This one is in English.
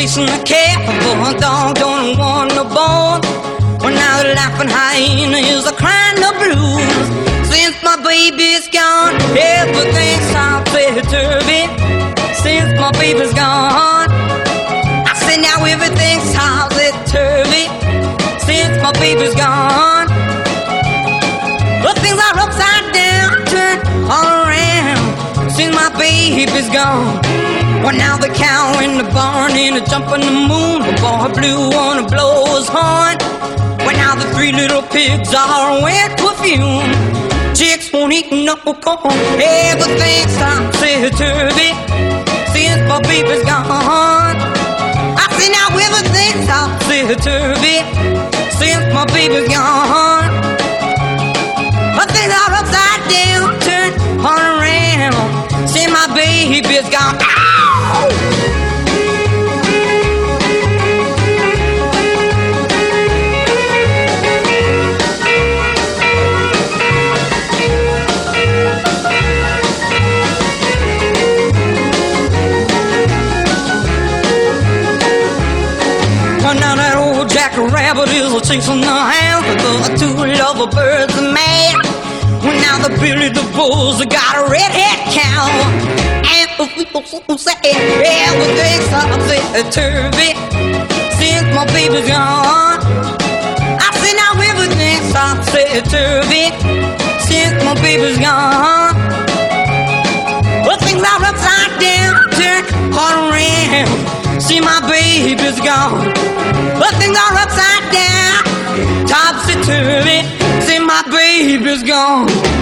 chasing the cat for a dog don't want no bone. Well, now the laughing hyena is a crying the blues. Since my baby's gone, everything's topsy-turvy. Since my baby's gone, I say now everything's topsy-turvy. Since my baby's gone, well, things are upside down, turned all around. Since my baby's gone, well, now the cow in the barn and a jump in the moon. The boy blue wanna blow his horn. Well, now the three little pigs are wet perfume. Chicks won't eat no corn. Everything's topsy-turvy since my baby's gone. I say now everything's topsy-turvy since my baby's gone. But things are upside down, turned all around. See my baby's gone. Ow! Well, now that old jackrabbit is chasing the hound. The two lover birds are mad. Well, now the Billy the Bulls got a redhead cow. And people say everything's topsy-turvy since my baby's gone. I say now everything's topsy-turvy since my baby's gone. Well, things are upside down, turned all around. See my baby's gone. Well, things are upside down, topsy-turvy. See my baby's gone.